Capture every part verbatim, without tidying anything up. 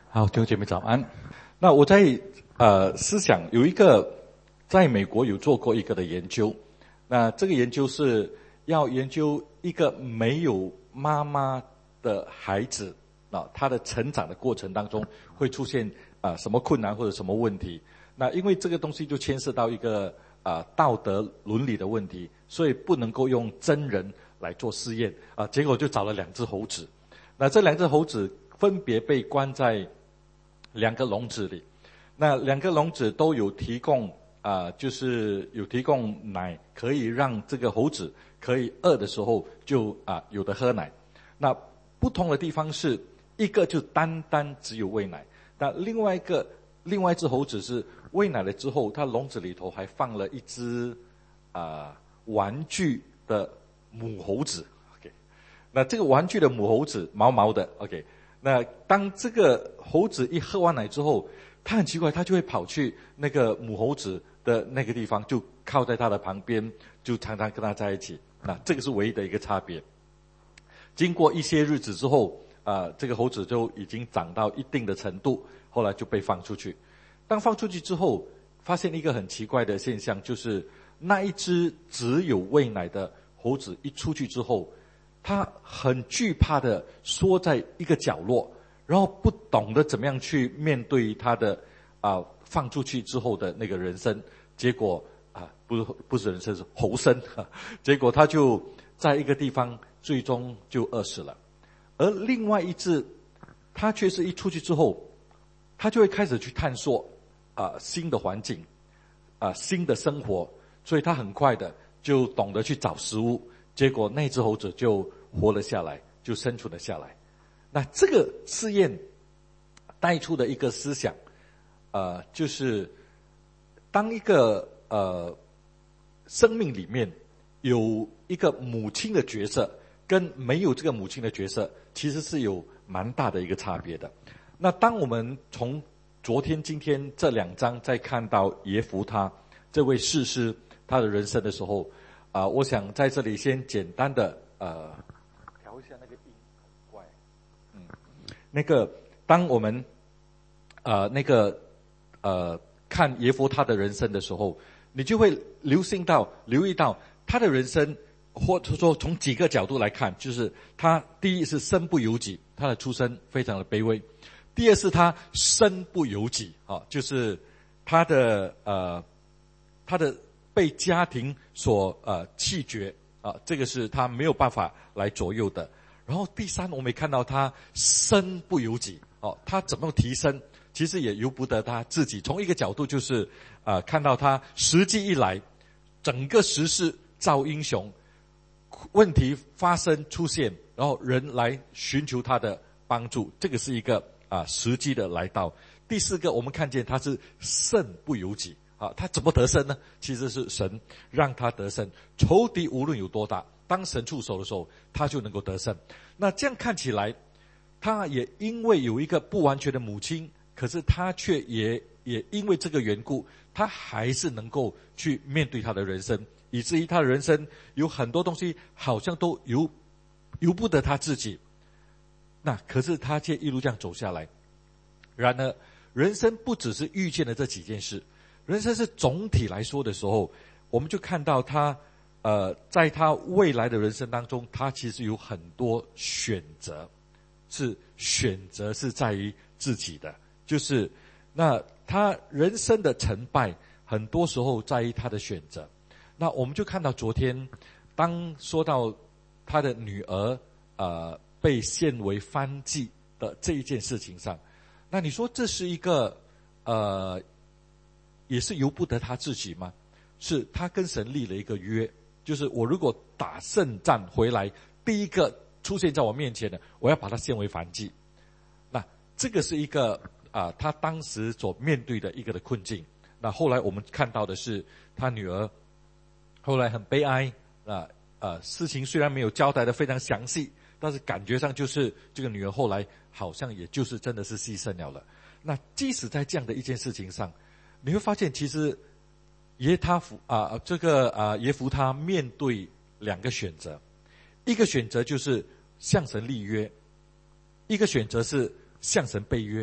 好，弟兄姐妹早安。那我在呃思想有一个在美国有做过一个的研究，那这个研究是要研究一个没有妈妈的孩子啊，他的成长的过程当中会出现啊、呃、什么困难或者什么问题。那因为这个东西就牵涉到一个啊、呃、道德伦理的问题，所以不能够用真人来做试验啊、呃。结果就找了两只猴子，那这两只猴子分别被关在两个笼子里，那两个笼子都有提供啊、呃，就是有提供奶，可以让这个猴子可以饿的时候就啊、呃、有的喝奶。那不同的地方是一个就单单只有喂奶，那另外一个另外一只猴子是喂奶了之后，它笼子里头还放了一只啊、呃、玩具的母猴子。OK， 那这个玩具的母猴子毛毛的。OK。那当这个猴子一喝完奶之后，它很奇怪，它就会跑去那个母猴子的那个地方，就靠在它的旁边，就常常跟它在一起。那这个是唯一的一个差别。经过一些日子之后，啊、呃，这个猴子就已经长到一定的程度，后来就被放出去。当放出去之后，发现一个很奇怪的现象，就是那一只只有喂奶的猴子一出去之后，他很惧怕的缩在一个角落，然后不懂得怎么样去面对他的啊、呃、放出去之后的那个人生。结果啊、呃、不是不是人生是猴生，结果他就在一个地方最终就饿死了。而另外一只，他却是一出去之后，他就会开始去探索啊、呃、新的环境啊、呃、新的生活，所以他很快的就懂得去找食物。结果那只猴子就活了下来，就生存了下来。那这个试验带出的一个思想，呃，就是当一个呃生命里面有一个母亲的角色，跟没有这个母亲的角色，其实是有蛮大的一个差别的。那当我们从昨天、今天这两章再看到耶弗他这位士师他的人生的时候，啊、呃，我想在这里先简单的呃调一下那个音，很怪，嗯，那个当我们呃那个呃看耶弗他的人生的时候，你就会留心到留意到他的人生，或者说从几个角度来看，就是他第一是身不由己，他的出身非常的卑微；第二是他身不由己啊，就是他的呃他的。被家庭所呃弃绝啊、呃，这个是他没有办法来左右的。然后第三，我们看到他身不由己哦，他怎么提升，其实也由不得他自己。从一个角度就是啊、呃，看到他时机一来，整个时势造英雄，问题发生出现，然后人来寻求他的帮助，这个是一个啊、呃、时机的来到。第四个，我们看见他是胜不由己。啊，他怎么得胜呢？其实是神让他得胜。仇敌无论有多大，当神出手的时候，他就能够得胜。那这样看起来，他也因为有一个不完全的母亲，可是他却也也因为这个缘故，他还是能够去面对他的人生，以至于他的人生有很多东西好像都由由不得他自己。那可是他却一路这样走下来。然而，人生不只是遇见了这几件事。人生是总体来说的时候，我们就看到他，呃，在他未来的人生当中，他其实有很多选择，是选择是在于自己的，就是那他人生的成败，很多时候在于他的选择。那我们就看到昨天，当说到他的女儿，呃，被献为燔祭的这一件事情上，那你说这是一个，呃。也是由不得他自己吗？是他跟神立了一个约，就是我如果打胜仗回来，第一个出现在我面前的，我要把他献为燔祭。那这个是一个啊、呃，他当时所面对的一个的困境。那后来我们看到的是，他女儿后来很悲哀啊，呃，事情虽然没有交代的非常详细，但是感觉上就是这个女儿后来好像也就是真的是牺牲了了。那即使在这样的一件事情上，你会发现，其实耶他福啊，这个啊耶弗他面对两个选择，一个选择就是向神立约，一个选择是向神背约。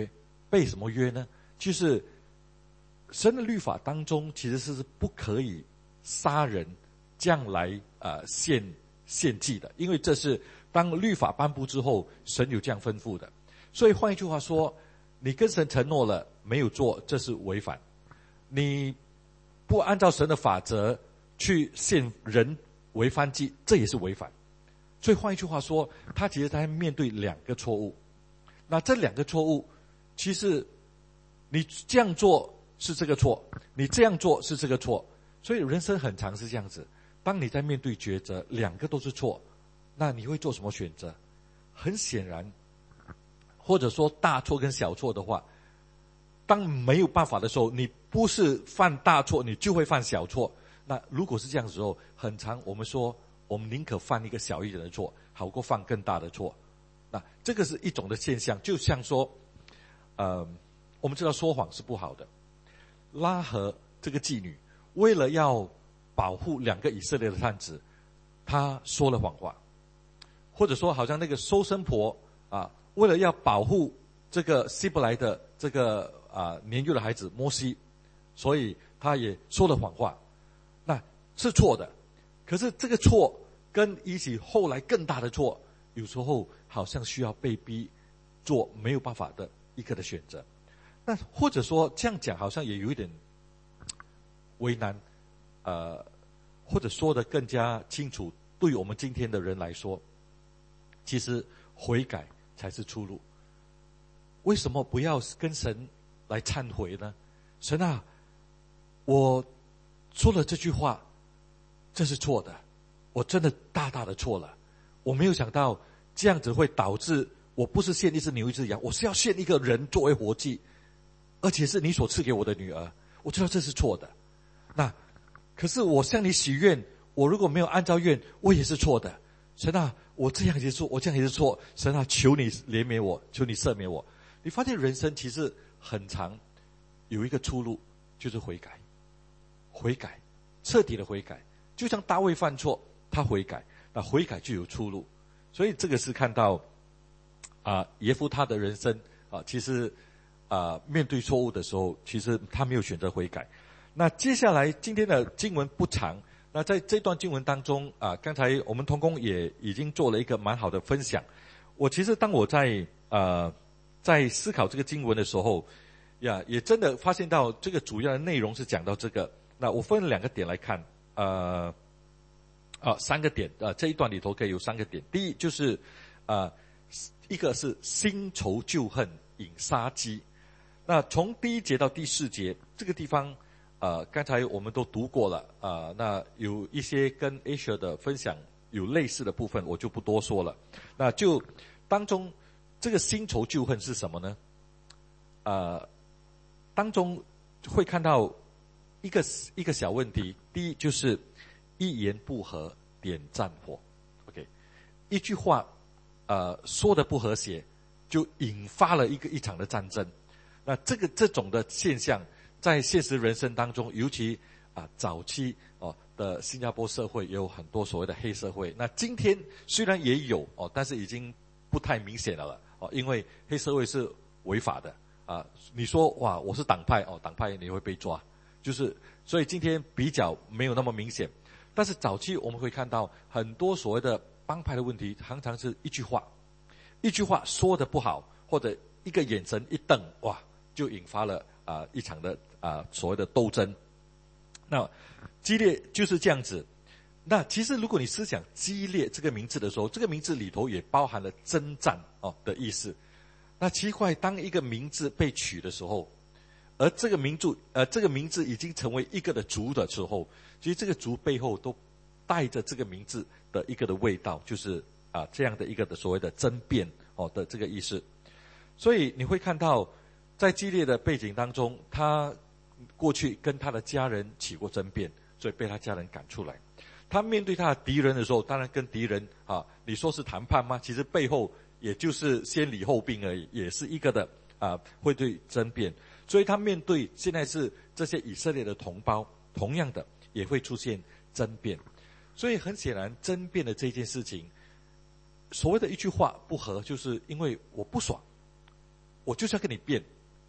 被什么约呢？就是神的律法当中其实是不可以杀人这样来呃献献祭的，因为这是当律法颁布之后神有这样吩咐的。所以换一句话说，你跟神承诺了没有做，这是违反；你不按照神的法则去献人为燔祭，这也是违反。所以换一句话说，他其实在面对两个错误。那这两个错误，其实你这样做是这个错，你这样做是这个错。所以人生很长是这样子，当你在面对抉择，两个都是错，那你会做什么选择？很显然，或者说大错跟小错的话，当没有办法的时候，你不是犯大错，你就会犯小错。那如果是这样的时候，很长我们说我们宁可犯一个小一点的错，好过犯更大的错。那这个是一种的现象，就像说呃，我们知道说谎是不好的。拉合这个妓女为了要保护两个以色列的探子，她说了谎话。或者说好像那个收生婆啊，为了要保护这个希伯来的这个啊年幼的孩子摩西，所以他也说了谎话，那是错的。可是这个错跟一起后来更大的错，有时候好像需要被逼做没有办法的一个的选择。那或者说这样讲好像也有一点为难，呃，或者说得更加清楚，对于我们今天的人来说，其实悔改才是出路。为什么不要跟神来忏悔呢？神啊，我说了这句话，这是错的，我真的大大的错了。我没有想到这样子会导致我不是献一只牛一只羊，我是要献一个人作为活祭，而且是你所赐给我的女儿。我知道这是错的，那可是我向你许愿，我如果没有按照愿，我也是错的。神啊，我这样也是错，我这样也是错。神啊，求你怜悯我，求你赦免我。你发现人生其实很长，有一个出路，就是悔改，悔改，彻底的悔改。就像大卫犯错，他悔改，那悔改就有出路。所以这个是看到啊、呃，耶夫他的人生啊、呃，其实啊、呃，面对错误的时候，其实他没有选择悔改。那接下来今天的经文不长。那在这段经文当中啊，刚才我们同工也已经做了一个蛮好的分享。我其实当我在呃在思考这个经文的时候呀，也真的发现到这个主要的内容是讲到这个。那我分了两个点来看，呃啊三个点，呃这一段里头可以有三个点。第一就是呃一个是新仇旧恨引杀机。那从第一节到第四节这个地方。呃，刚才我们都读过了啊、呃，那有一些跟 Asia 的分享有类似的部分，我就不多说了。那就当中这个新仇旧恨是什么呢？呃，当中会看到一个一个小问题，第一就是一言不合点战火 ，OK， 一句话呃说的不和谐，就引发了一个一场的战争。那这个这种的现象。在现实人生当中，尤其啊早期哦的新加坡社会也有很多所谓的黑社会。那今天虽然也有哦，但是已经不太明显了了哦，因为黑社会是违法的啊。你说哇，我是党派哦，党派你会被抓，就是所以今天比较没有那么明显。但是早期我们会看到很多所谓的帮派的问题，常常是一句话，一句话说的不好，或者一个眼神一瞪，哇，就引发了。啊、呃，一场的啊、呃、所谓的斗争，那激烈就是这样子。那其实如果你思想激烈这个名字的时候，这个名字里头也包含了征战哦的意思。那奇怪，当一个名字被取的时候，而这个名字呃这个名字已经成为一个的族的时候，其实这个族背后都带着这个名字的一个的味道，就是啊、呃、这样的一个的所谓的争辩哦的这个意思。所以你会看到。在激烈的背景当中，他过去跟他的家人起过争辩，所以被他家人赶出来。他面对他的敌人的时候，当然跟敌人啊，你说是谈判吗？其实背后也就是先礼后兵而已，也是一个的啊，会对争辩。所以他面对现在是这些以色列的同胞，同样的也会出现争辩。所以很显然，争辩的这件事情，所谓的一句话不合，就是因为我不爽，我就是要跟你辩。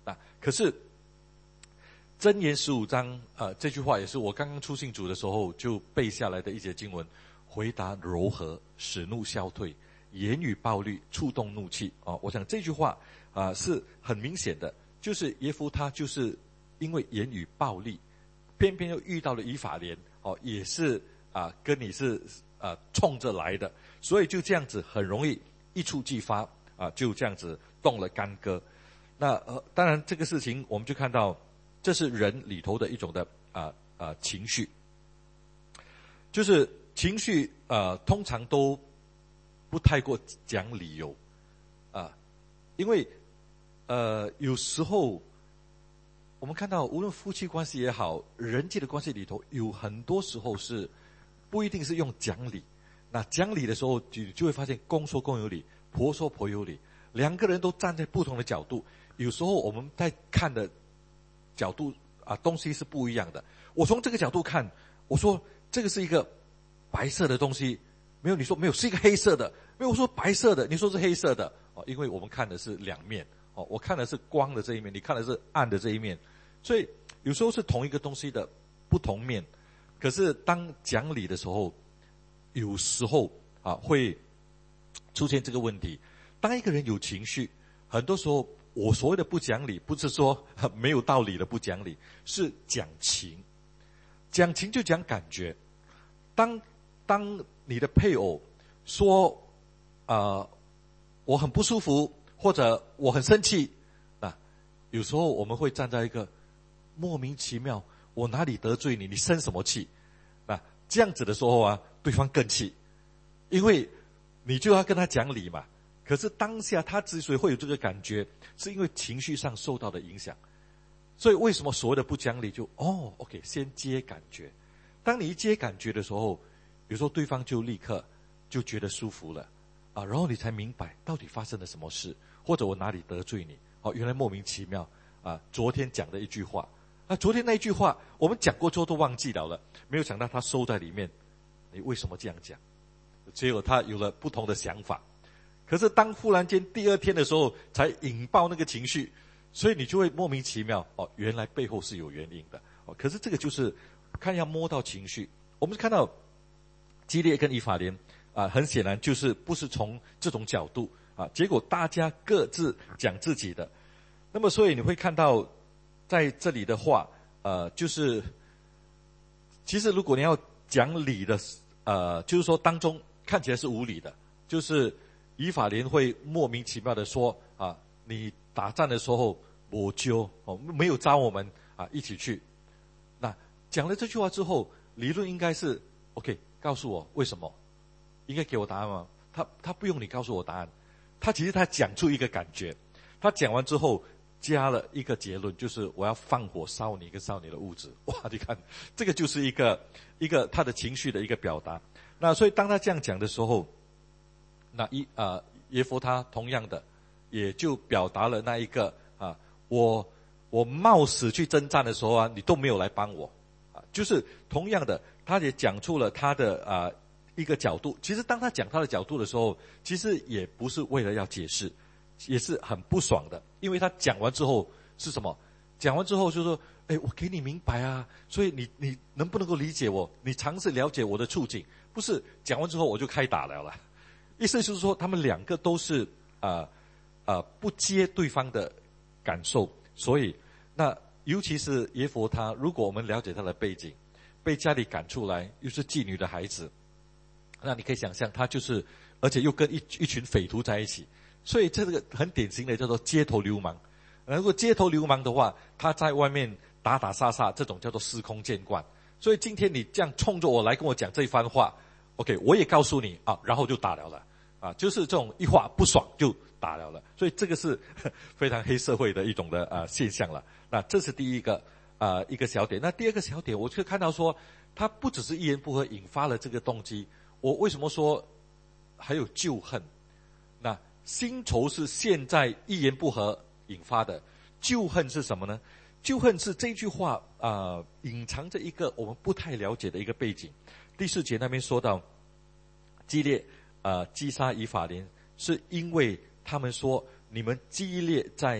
啊，可是箴言十五章呃这句话也是我刚刚出信主的时候就背下来的一节经文，回答柔和，使怒消退，言语暴力，触动怒气啊。我想这句话啊、呃、是很明显的，就是耶夫他就是因为言语暴力，偏偏又遇到了以法莲哦，也是啊、呃、跟你是啊、呃、冲着来的，所以就这样子很容易一触即发啊、呃，就这样子动了干戈。那呃当然这个事情我们就看到。这是人里头的一种的啊啊、呃呃、情绪，就是情绪呃通常都不太过讲理由啊、呃，因为呃有时候我们看到无论夫妻关系也好，人际的关系里头，有很多时候是不一定是用讲理。那讲理的时候，就就会发现公说公有理，婆说婆有理，两个人都站在不同的角度，有时候我们在看的角度啊，东西是不一样的。我从这个角度看，我说这个是一个白色的东西，没有你说没有是一个黑色的，没有我说白色的，你说是黑色的哦，因为我们看的是两面哦，我看的是光的这一面，你看的是暗的这一面，所以有时候是同一个东西的不同面。可是当讲理的时候，有时候啊会出现这个问题。当一个人有情绪，很多时候。我所谓的不讲理，不是说没有道理的不讲理，是讲情。讲情就讲感觉。当当你的配偶说，呃，我很不舒服，或者我很生气，啊，有时候我们会站在一个莫名其妙，我哪里得罪你，你生什么气？啊，这样子的时候啊，对方更气，因为你就要跟他讲理嘛。可是当下他之所以会有这个感觉，是因为情绪上受到的影响。所以为什么所谓的不讲理就哦 OK 先接感觉。当你一接感觉的时候，比如说对方就立刻就觉得舒服了啊，然后你才明白到底发生了什么事，或者我哪里得罪你哦，原来莫名其妙啊，昨天讲的一句话啊，昨天那一句话我们讲过之后都忘记了了，没有想到他收在里面，你为什么这样讲？结果他有了不同的想法。可是当忽然间第二天的时候才引爆那个情绪，所以你就会莫名其妙哦，原来背后是有原因的哦。可是这个就是看要摸到情绪。我们看到基列跟以法莲啊，很显然就是不是从这种角度啊，结果大家各自讲自己的。那么所以你会看到在这里的话，呃，就是其实如果你要讲理的，呃，就是说当中看起来是无理的，就是以法莲会莫名其妙的说啊，你打仗的时候我揪哦，没有招我们啊一起去。那讲了这句话之后，理论应该是 OK， 告诉我为什么，应该给我答案吗？他他不用你告诉我答案，他其实他讲出一个感觉，他讲完之后加了一个结论，就是我要放火烧你跟烧你的屋子。哇，你看这个就是一个一个他的情绪的一个表达。那所以当他这样讲的时候，那一啊耶弗他同样的也就表达了那一个啊，我我冒死去征战的时候啊，你都没有来帮我啊，就是同样的，他也讲出了他的啊一个角度。其实当他讲他的角度的时候，其实也不是为了要解释，也是很不爽的，因为他讲完之后是什么？讲完之后就说，哎，我给你明白啊，所以你你能不能够理解我？你尝试了解我的处境，不是讲完之后我就开打了了。意思就是说，他们两个都是啊啊、呃呃、不接对方的感受，所以那尤其是耶弗他，如果我们了解他的背景，被家里赶出来，又是妓女的孩子，那你可以想象，他就是而且又跟一一群匪徒在一起，所以这个很典型的叫做街头流氓。如果街头流氓的话，他在外面打打杀杀，这种叫做司空见惯。所以今天你这样冲着我来跟我讲这一番话 ，OK， 我也告诉你啊，然后就打了了。啊，就是这种一话不爽就打了了，所以这个是非常黑社会的一种的啊、呃、现象了。那这是第一个啊、呃、一个小点。那第二个小点，我就看到说，他不只是一言不合引发了这个动机。我为什么说还有旧恨？那新仇是现在一言不合引发的，旧恨是什么呢？旧恨是这句话啊、呃、隐藏着一个我们不太了解的一个背景。第四节那边说到基列。呃，击杀以法莲，是因为他们说你们激烈在啊、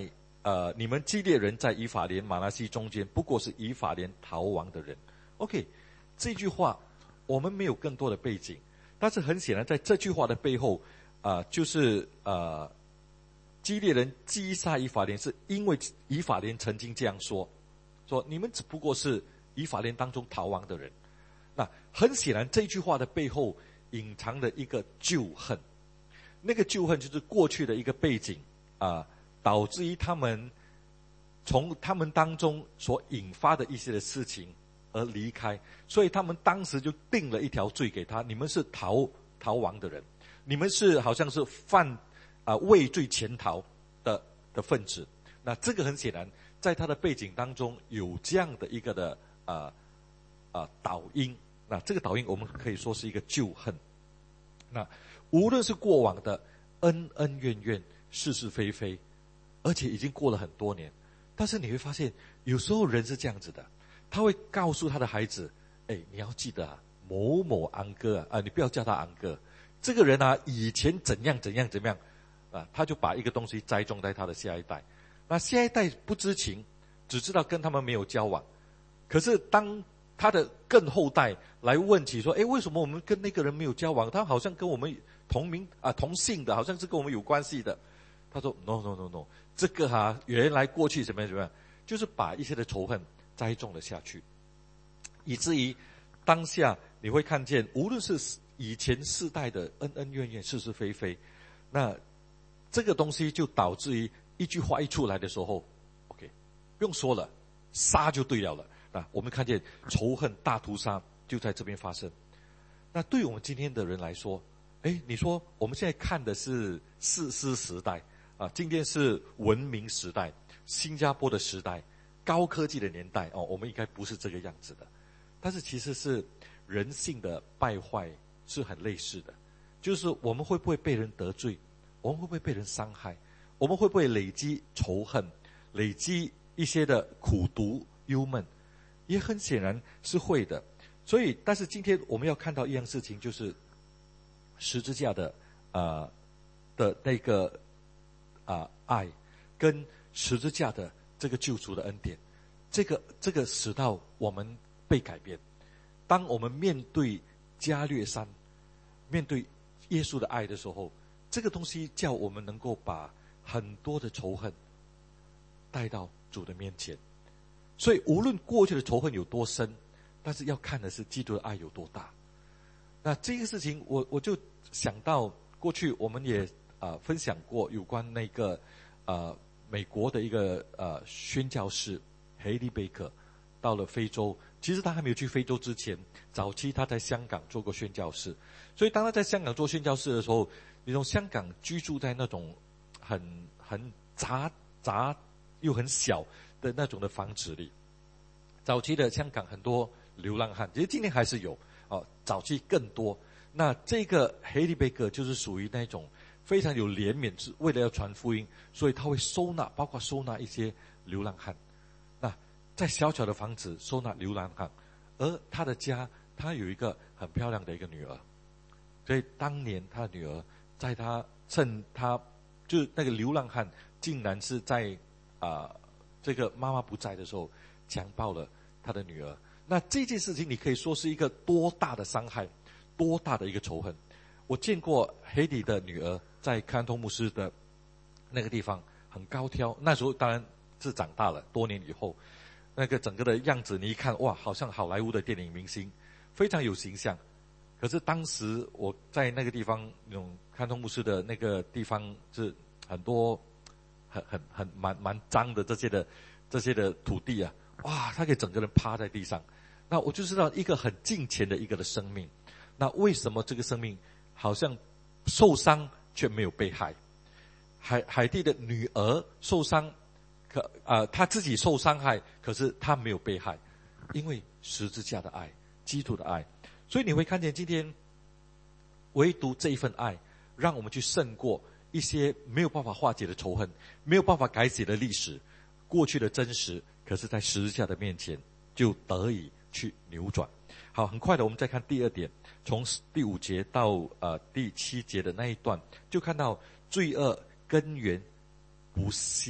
呃，你们基列人在以法莲、马拿西中间，不过是以法莲逃亡的人。OK， 这句话我们没有更多的背景，但是很显然，在这句话的背后，啊、呃，就是呃，基列人击杀以法莲，是因为以法莲曾经这样说，说你们只不过是以法莲当中逃亡的人。那很显然，这句话的背后隐藏了一个旧恨，那个旧恨就是过去的一个背景啊、呃，导致于他们从他们当中所引发的一些的事情而离开，所以他们当时就定了一条罪给他：你们是逃逃亡的人，你们是好像是犯啊、呃、畏罪潜逃的的分子。那这个很显然，在他的背景当中有这样的一个的啊啊、呃呃、导因。那这个导因我们可以说是一个旧恨。那无论是过往的恩恩怨怨、是是非非，而且已经过了很多年，但是你会发现，有时候人是这样子的，他会告诉他的孩子：哎，你要记得啊，某某安哥啊，啊你不要叫他安哥，这个人啊以前怎样怎样怎样啊，他就把一个东西栽种在他的下一代。那下一代不知情，只知道跟他们没有交往，可是当他的更后代来问起说：诶，为什么我们跟那个人没有交往？他好像跟我们同名啊同姓的，好像是跟我们有关系的。他说 no no no no， 这个哈、啊、原来过去怎么样怎么样，就是把一些的仇恨栽种了下去，以至于当下你会看见，无论是以前世代的恩恩怨怨、是是非非，那这个东西就导致于一句话一出来的时候 ，OK， 不用说了，杀就对了了。那我们看见仇恨大屠杀就在这边发生。那对我们今天的人来说，诶，你说我们现在看的是士师时代啊，今天是文明时代，新加坡的时代，高科技的年代哦，我们应该不是这个样子的。但是其实是人性的败坏是很类似的，就是我们会不会被人得罪，我们会不会被人伤害，我们会不会累积仇恨，累积一些的苦毒忧闷，也很显然是会的。所以但是今天我们要看到一样事情，就是十字架的呃的那个啊、呃、爱，跟十字架的这个救赎的恩典，这个这个使到我们被改变。当我们面对加略山，面对耶稣的爱的时候，这个东西叫我们能够把很多的仇恨带到主的面前。所以无论过去的仇恨有多深，但是要看的是基督的爱有多大。那这个事情我我就想到过去我们也啊、呃、分享过有关那个呃美国的一个呃宣教士黑利贝克到了非洲。其实他还没有去非洲之前，早期他在香港做过宣教士。所以当他在香港做宣教士的时候，你从香港居住在那种很很杂杂又很小的那种的房子里。早期的香港很多流浪汉，其实今天还是有哦，早期更多。那这个黑利贝克就是属于那种非常有怜悯，是为了要传福音，所以他会收纳，包括收纳一些流浪汉。那在小小的房子收纳流浪汉，而他的家，他有一个很漂亮的一个女儿，所以当年他的女儿在他趁他就是那个流浪汉竟然是在啊、呃、这个妈妈不在的时候强暴了他的女儿。那这件事情你可以说是一个多大的伤害，多大的一个仇恨。我见过黑迪的女儿在康通牧师的那个地方很高挑，那时候当然是长大了，多年以后那个整个的样子你一看，哇，好像好莱坞的电影明星，非常有形象。可是当时我在那个地方，那种康通牧师的那个地方是很多很很很蛮蛮脏的这些的这些的土地啊，哇，他给整个人趴在地上。那我就知道一个很敬虔的一个的生命，那为什么这个生命好像受伤却没有被害？海海蒂的女儿受伤，可啊、呃，她自己受伤害，可是她没有被害，因为十字架的爱，基督的爱。所以你会看见今天，唯独这一份爱，让我们去胜过一些没有办法化解的仇恨，没有办法改写的历史，过去的真实，可是在十字架的面前就得以去扭转。好，很快的我们再看第二点，从第五节到呃第七节的那一段，就看到罪恶根源不息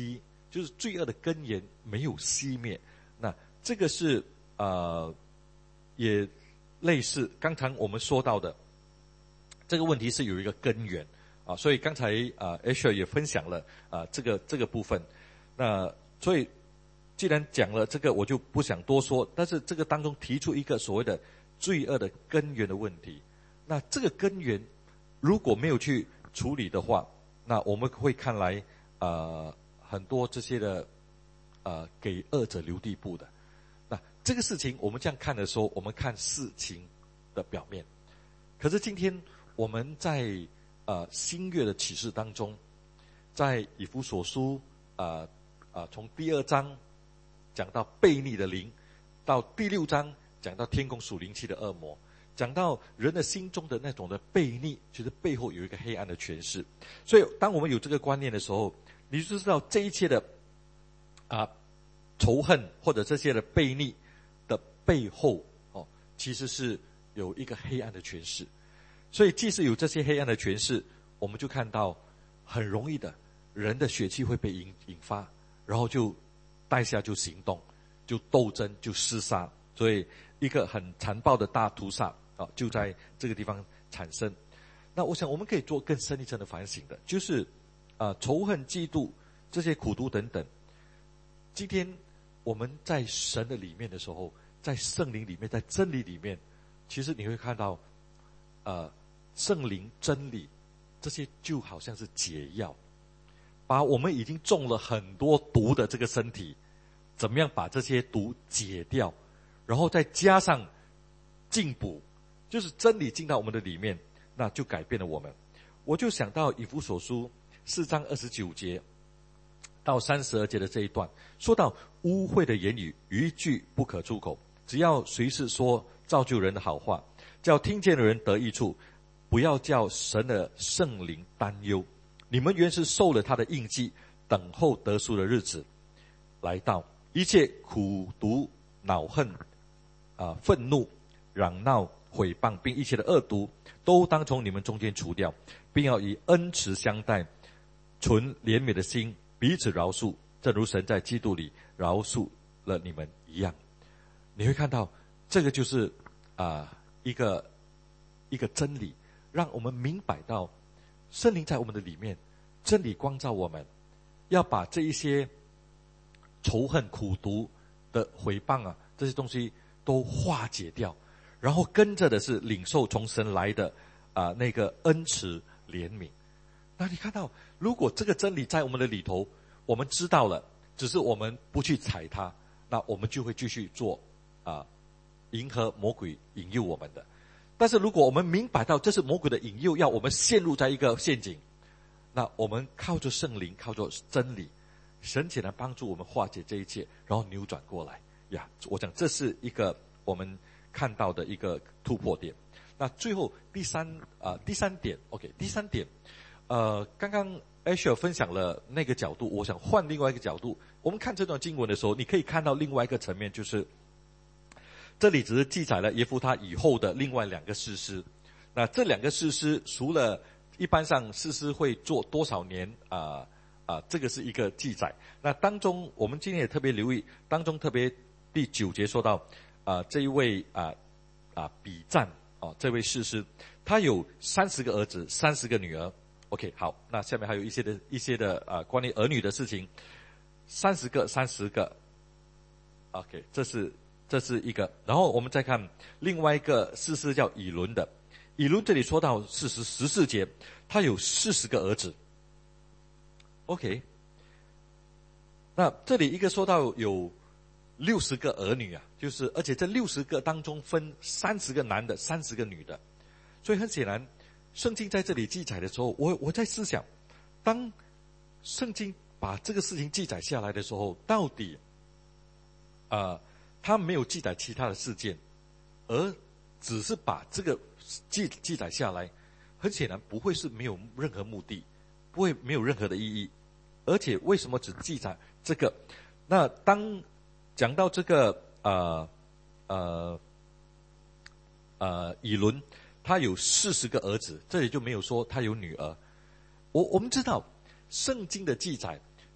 就是罪恶的根源没有熄灭。那这个是呃，也类似刚才我们说到的这个问题是有一个根源啊，所以刚才啊 Asher 也分享了啊这个这个部分。那所以既然讲了这个，我就不想多说。但是这个当中提出一个所谓的罪恶的根源的问题，那这个根源如果没有去处理的话，那我们会看来呃很多这些的呃给恶者留地步的。那这个事情我们这样看的时候，我们看事情的表面。可是今天我们在呃新约的启示当中，在以弗所书啊啊、呃呃、从第二章讲到悖逆的灵，到第六章讲到天空属灵气的恶魔，讲到人的心中的那种的悖逆，其实背后有一个黑暗的权势。所以当我们有这个观念的时候，你就知道这一切的啊、呃、仇恨或者这些的悖逆的背后哦，其实是有一个黑暗的权势。所以即使有这些黑暗的权势，我们就看到很容易的人的血气会被引引发，然后就带下就行动，就斗争，就厮杀。所以一个很残暴的大屠杀啊，就在这个地方产生。那我想我们可以做更深一层的反省的，就是啊、呃、仇恨、嫉妒这些苦毒等等。今天我们在神的里面的时候，在圣灵里面，在真理里面，其实你会看到呃圣灵真理这些就好像是解药，把我们已经中了很多毒的这个身体，怎么样把这些毒解掉，然后再加上进补，就是真理进到我们的里面，那就改变了我们。我就想到以弗所书四章二十九节到三十二节的这一段，说到污秽的言语一句不可出口，只要随时说造就人的好话，叫听见的人得益处，不要叫神的圣灵担忧。你们原是受了他的印记，等候得赎的日子来到。一切苦毒、恼恨、啊、呃、愤怒、嚷闹、毁谤，并一切的恶毒，都当从你们中间除掉，并要以恩慈相待，存怜悯的心，彼此饶恕，正如神在基督里饶恕了你们一样。你会看到，这个就是啊、呃、一个一个真理，让我们明白到圣灵在我们的里面，真理光照我们，要把这一些仇恨、苦毒的毁谤啊，这些东西都化解掉，然后跟着的是领受从神来的啊、呃、那个恩慈怜悯。那你看到，如果这个真理在我们的里头，我们知道了，只是我们不去踩它，那我们就会继续做啊、呃、迎合魔鬼引诱我们的。但是如果我们明白到这是魔鬼的引诱，要我们陷入在一个陷阱，那我们靠着圣灵，靠着真理，神且能帮助我们化解这一切，然后扭转过来呀。我想这是一个我们看到的一个突破点。那最后第三啊、呃、第三点 ，OK， 第三点，呃，刚刚 Asher 分享了那个角度，我想换另外一个角度，我们看这段经文的时候，你可以看到另外一个层面，就是这里只是记载了耶夫他以后的另外两个士师。那这两个士师，除了一般上士师会做多少年啊啊、呃呃，这个是一个记载。那当中我们今天也特别留意，当中特别第九节说到啊、呃、这一位啊啊、呃呃、比赞哦，这位士师，他有三十个儿子，三十个女儿。OK， 好，那下面还有一些的一些的啊、呃、关于儿女的事情，三十个，三十个。OK， 这是这是一个。然后我们再看另外一个士师叫以伦的，以伦这里说到四十十四节，他有四十个儿子。OK， 那这里一个说到有六十个儿女啊，就是而且这六十个当中分三十个男的，三十个女的，所以很显然，圣经在这里记载的时候，我我在思想，当圣经把这个事情记载下来的时候，到底啊、呃，他没有记载其他的事件，而只是把这个记记载下来，很显然不会是没有任何目的，不会没有任何的意义。而且为什么只记载这个？那当讲到这个呃呃呃以伦，他有四十个儿子，这里就没有说他有女儿。我我们知道圣经的记载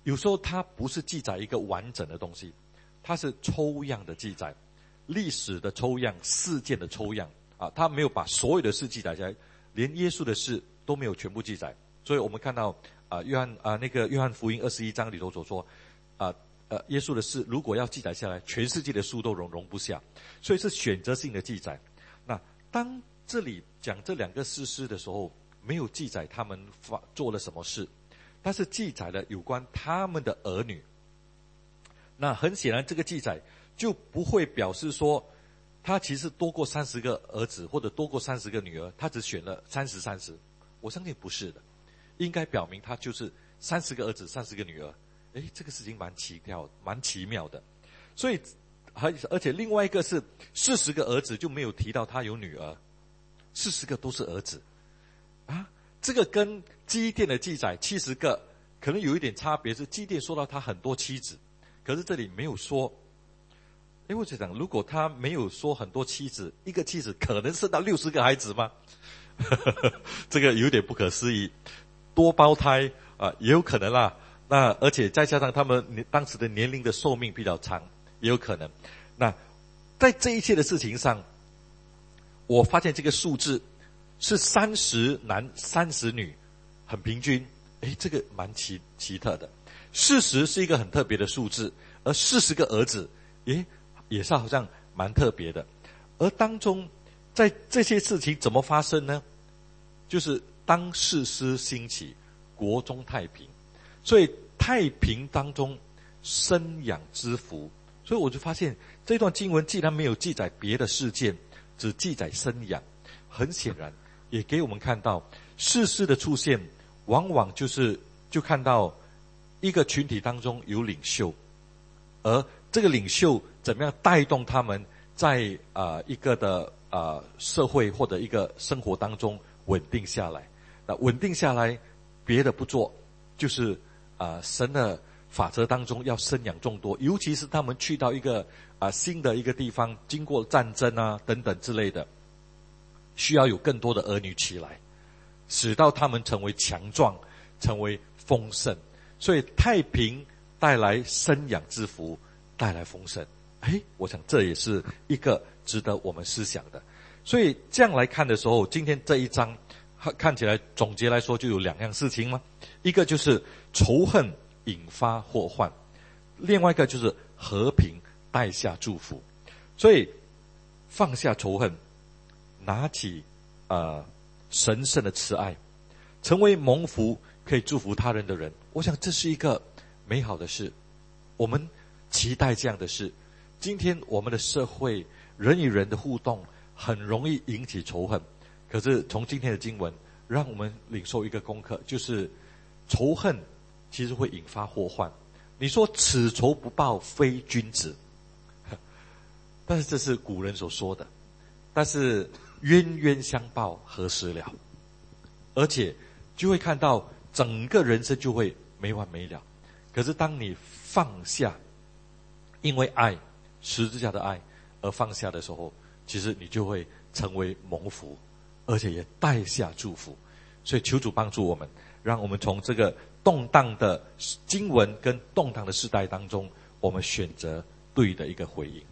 有时候它不是记载一个完整的东西，它是抽样的记载，历史的抽样，事件的抽样啊，它没有把所有的事记载下来，连耶稣的事都没有全部记载。所以我们看到啊，约翰啊那个约翰福音二十一章里头所说啊呃耶稣的事如果要记载下来，全世界的书都容容不下，所以是选择性的记载。那当这里讲这两个士师的时候，没有记载他们发做了什么事，但是记载了有关他们的儿女。那很显然这个记载就不会表示说他其实多过三十个儿子或者多过三十个女儿，他只选了三十三十，我相信不是的，应该表明他就是三十个儿子三十个女儿。诶，这个事情蛮奇妙蛮奇妙的。所以而且另外一个是四十个儿子就没有提到他有女儿，四十个都是儿子啊。这个跟基甸的记载七十个可能有一点差别，是基甸说到他很多妻子，可是这里没有说。诶，我就想如果他没有说很多妻子，一个妻子可能生到六十个孩子吗？这个有点不可思议。多胞胎啊，也有可能啦。那而且再加上他们当时的年龄的寿命比较长，也有可能。那在这一切的事情上，我发现这个数字是三十男三十女，很平均。诶，这个蛮奇奇特的。四十是一个很特别的数字，而四十个儿子，诶，也是好像蛮特别的。而当中在这些事情怎么发生呢？就是当士师兴起，国中太平。所以太平当中生养之福，所以我就发现这段经文既然没有记载别的事件，只记载生养，很显然也给我们看到士师的出现往往就是就看到一个群体当中有领袖，而这个领袖怎么样带动他们在啊、呃、一个的啊、呃、社会或者一个生活当中稳定下来。那稳定下来别的不做，就是啊、呃，神的法则当中要生养众多，尤其是他们去到一个啊、呃、新的一个地方，经过战争啊等等之类的，需要有更多的儿女起来，使到他们成为强壮，成为丰盛。所以太平带来生养之福，带来丰盛。诶，我想这也是一个值得我们思想的。所以这样来看的时候，今天这一章看起来总结来说就有两样事情嘛，一个就是仇恨引发祸患，另外一个就是和平带下祝福。所以放下仇恨，拿起呃神圣的慈爱，成为蒙福可以祝福他人的人，我想这是一个美好的事，我们期待这样的事。今天我们的社会人与人的互动很容易引起仇恨，可是从今天的经文让我们领受一个功课，就是仇恨其实会引发祸患。你说此仇不报非君子，但是这是古人所说的，但是冤冤相报何时了，而且就会看到整个人生就会没完没了。可是当你放下，因为爱十字架的爱而放下的时候，其实你就会成为蒙福，而且也带下祝福。所以求主帮助我们，让我们从这个动荡的经文跟动荡的世代当中，我们选择对的一个回应。